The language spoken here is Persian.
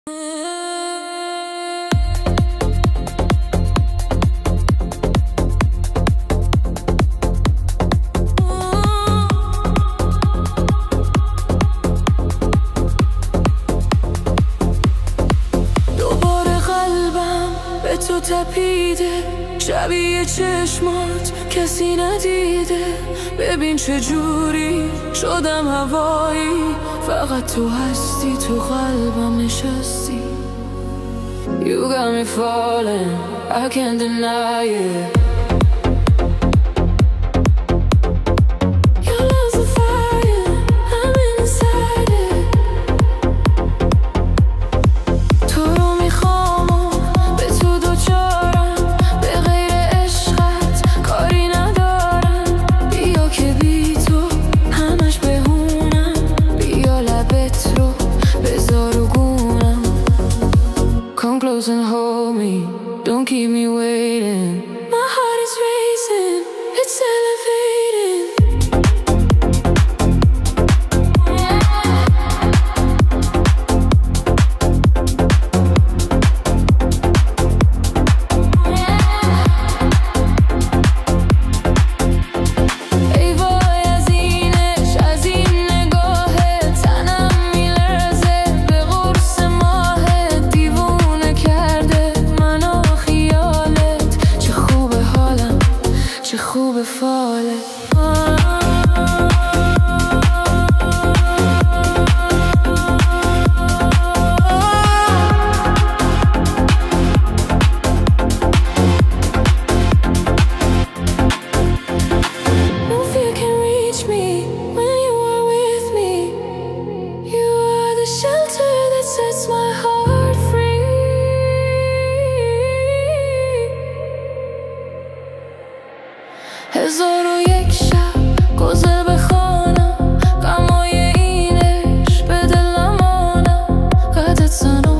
تو تپیده شبیه چشمات کسی ندیده. ببین چجوری شدم هوایی، فقط تو هستی، تو قلبم نشستی. You got me falling, I can't deny it. Come close and hold me, don't keep me waiting. My heart is racing, it's elevating. ای وای از اینش، از این نگاهت، تنم میلرزه به قرص ماهت. دیوونه کرده منو خیالت، چه خوبه حالم، چه خوبه فالت. Shelter that sets my heart free. هزار و یک شب گذر بخوانم، غمای اینش به دلم آنم. قدت